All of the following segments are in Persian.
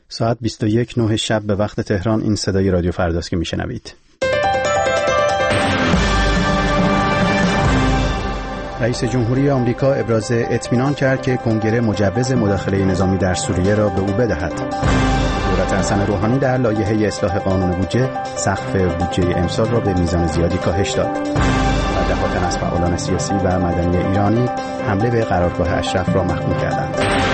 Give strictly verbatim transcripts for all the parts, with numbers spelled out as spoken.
ساعت بیست و یک نه شب به وقت تهران. این صدای رادیو فرداست که میشنوید. رئیس جمهوری آمریکا ابراز اطمینان کرد که کنگره مجوز مداخله نظامی در سوریه را به او بدهد. دولت حسن روحانی در لایحه اصلاح قانون بودجه سقف بودجه امسال را به میزان زیادی کاهش داد. و دهاتن از فعالان سیاسی و مدنی ایرانی حمله به قرارگاه اشرف را محکوم کردند.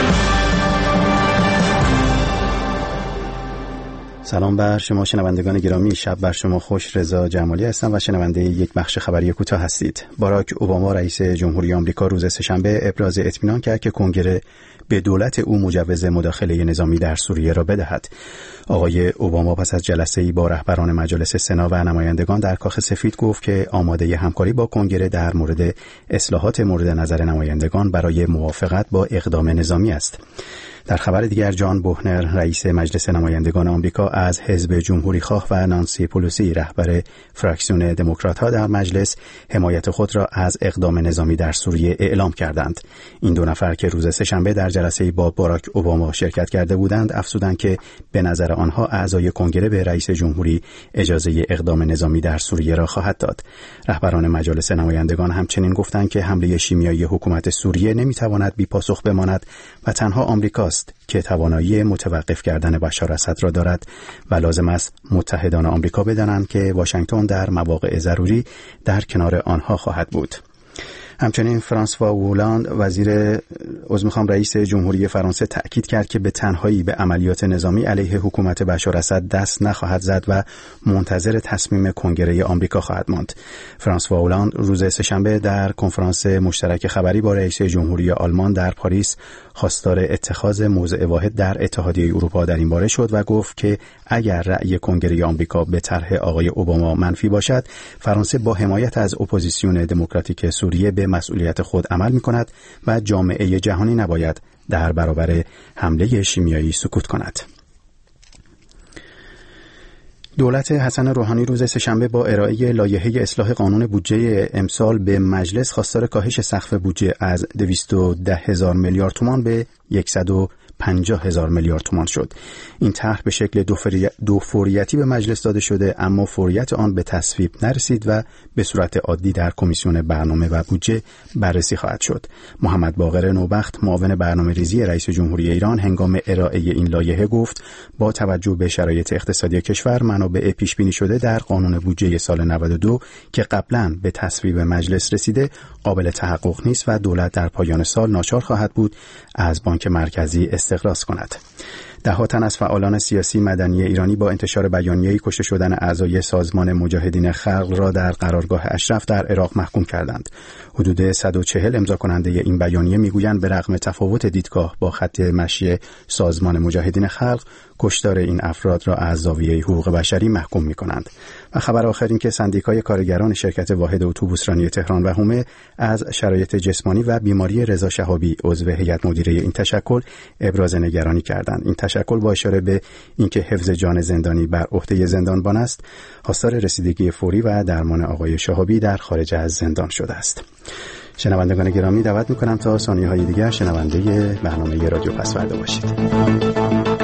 سلام بر شما شنوندگان گرامی، شب بر شما خوش. رضا جمالی هستم و شنونده یک بخش خبری کوتاه هستید. باراک اوباما رئیس جمهوری آمریکا روز سه‌شنبه ابراز اطمینان کرد که کنگره به دولت او مجوز مداخله نظامی در سوریه را بدهد. آقای اوباما پس از جلسه‌ای با رهبران مجالس سنا و نمایندگان در کاخ سفید گفت که آماده همکاری با کنگره در مورد اصلاحات مورد نظر نمایندگان برای موافقت با اقدام نظامی است. در خبر دیگر، جان بوهنر رئیس مجلس نمایندگان آمریکا از حزب جمهوری‌خواه و نانسی پلوسی رهبر فراکسیون دموکرات‌ها در مجلس حمایت خود را از اقدام نظامی در سوریه اعلام کردند. این دو نفر که روز سه‌شنبه در جلسه‌ای با باراک اوباما شرکت کرده بودند، افزودند که به نظر آنها اعضای کنگره به رئیس جمهوری اجازه اقدام نظامی در سوریه را خواهد داد. رهبران مجالس نمایندگان همچنین گفتند که حمله شیمیایی حکومت سوریه نمی‌تواند بی‌پاسخ بماند و تنها آمریکا که توانایی متوقف کردن بشار اسد را دارد و لازم است متحدان آمریکا بدانند که واشنگتن در مواقع ضروری در کنار آنها خواهد بود. همچنین فرانسوا اولاند وزیر عضو رئیس جمهوری فرانسه تأکید کرد که به تنهایی به عملیات نظامی علیه حکومت بشار اسد دست نخواهد زد و منتظر تصمیم کنگره آمریکا خواهد ماند. فرانسوا اولاند روز سه‌شنبه در کنفرانس مشترک خبری با رئیس جمهوری آلمان در پاریس خواستار اتخاذ موضع واحد در اتحادیه اروپا در این باره شد و گفت که اگر رأی کنگره آمریکا به طرح آقای اوباما منفی باشد، فرانسه با حمایت از اپوزیسیون دموکراتیک سوریه به مسئولیت خود عمل می‌کند و جامعه جهانی نباید در برابر حمله شیمیایی سکوت کند. دولت حسن روحانی روز سه‌شنبه با ارائه لایحه اصلاح قانون بودجه امسال به مجلس خواستار کاهش سقف بودجه از دویست و ده هزار میلیارد تومان به صد و پنجاه هزار میلیارد تومان شد. این طرح به شکل دو, فوری... دو فوریتی به مجلس داده شده، اما فوریت آن به تصویب نرسید و به صورت عادی در کمیسیون برنامه و بودجه بررسی خواهد شد. محمد باقر نوبخت معاون برنامه‌ریزی رئیس جمهوری ایران هنگام ارائه این لایحه گفت با توجه به شرایط اقتصادی کشور، منابع پیش بینی شده در قانون بودجه سال نود و دو که قبلا به تصویب مجلس رسیده قابل تحقق نیست و دولت در پایان سال ناچار خواهد بود از بانک مرکزی استقراض کند. ده تن از فعالان سیاسی مدنی ایرانی با انتشار بیانیه‌ای کشته شدن اعضای سازمان مجاهدین خلق را در قرارگاه اشرف در عراق محکوم کردند. حدود صد و چهل امضا کننده این بیانیه میگویند به رغم تفاوت دیدگاه با خط مشی سازمان مجاهدین خلق، کشتار این افراد را از زاویه حقوق بشری محکوم می‌کنند. و خبر آخر این که سندیکای کارگران شرکت واحد اتوبوسرانی تهران و حومه از شرایط جسمانی و بیماری رضا شهابی عضو هیئت مدیره این تشکل ابراز نگرانی کردند. این تشکل با اشاره به اینکه حفظ جان زندانی بر عهده زندانبان است، خواستار رسیدگی فوری و درمان آقای شهابی در خارج از زندان شده است. شنوندگان گرامی، دعوت می‌کنم تا ثانیه‌های دیگر شنونده برنامه رادیو پسورده باشید.